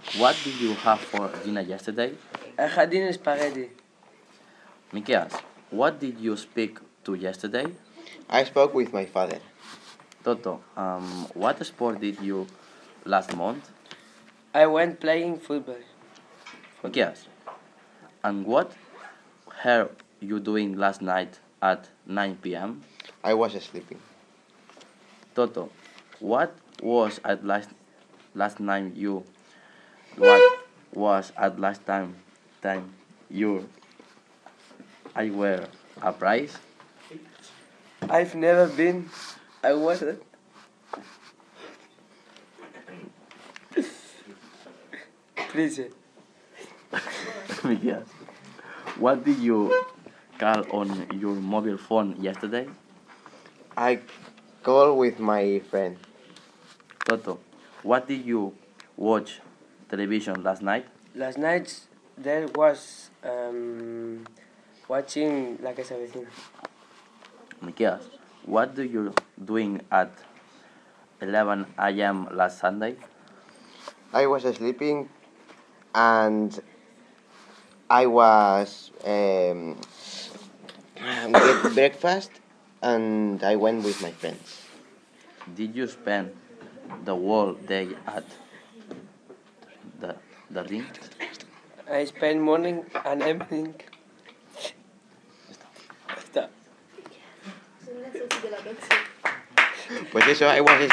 What did you have for dinner yesterday? I had dinner spaghetti. Mikias, what did you speak to yesterday? I spoke with my father. Toto, what sport did you last month? I went playing football. Mikias, and what were you doing last night at 9 p.m.? I was sleeping. Toto, what was at last night you? What was at last time you? I were a prize? I've never been. I wasn't. Please. Yes. What did you call on your mobile phone yesterday? I called with my friend. Toto, what did you watch television last night? Last night there was watching La Casa Vecina. Mikias, what do you doing at 11 a.m. last Sunday? I was sleeping and I was get breakfast and I went with my friends. Did you spend the whole day at the ring? I spent morning and evening. Está. Pues eso, I was